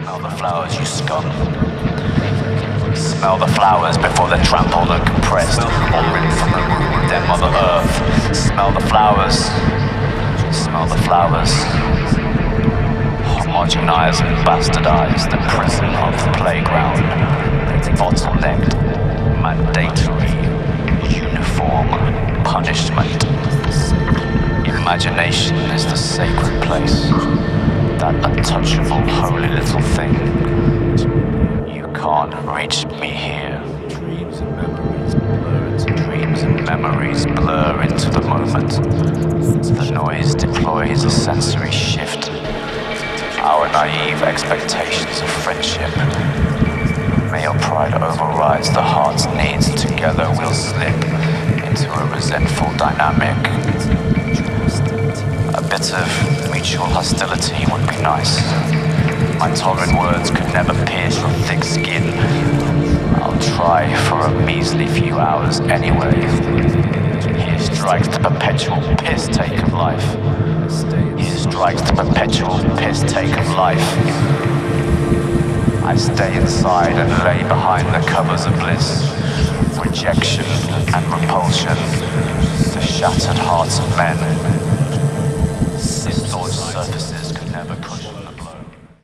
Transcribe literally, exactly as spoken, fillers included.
Smell the flowers, you scum. Smell the flowers before they're trampled and compressed or ripped from the root of their mother earth. Smell the flowers. Smell the flowers. Homogenize and bastardize the prison of the playground. Bottlenecked, mandatory, uniform punishment. Imagination is the sacred place, that untouchable holy little thing. You can't reach me here. Dreams and memories blur into dreams and memories blur into the moment. The noise deploys a sensory shift. Our naive expectations of friendship. Male pride overrides the heart's needs. Together we'll slip into a resentful dynamic. A bit of mutual hostility would be nice. My tolerant words could never pierce your thick skin. I'll try for a measly few hours anyway. Here strikes the perpetual piss take of life. Here strikes the perpetual piss take of life. I stay inside and lay behind the covers of bliss. Rejection and repulsion, the shattered hearts of men. This thought surfaces.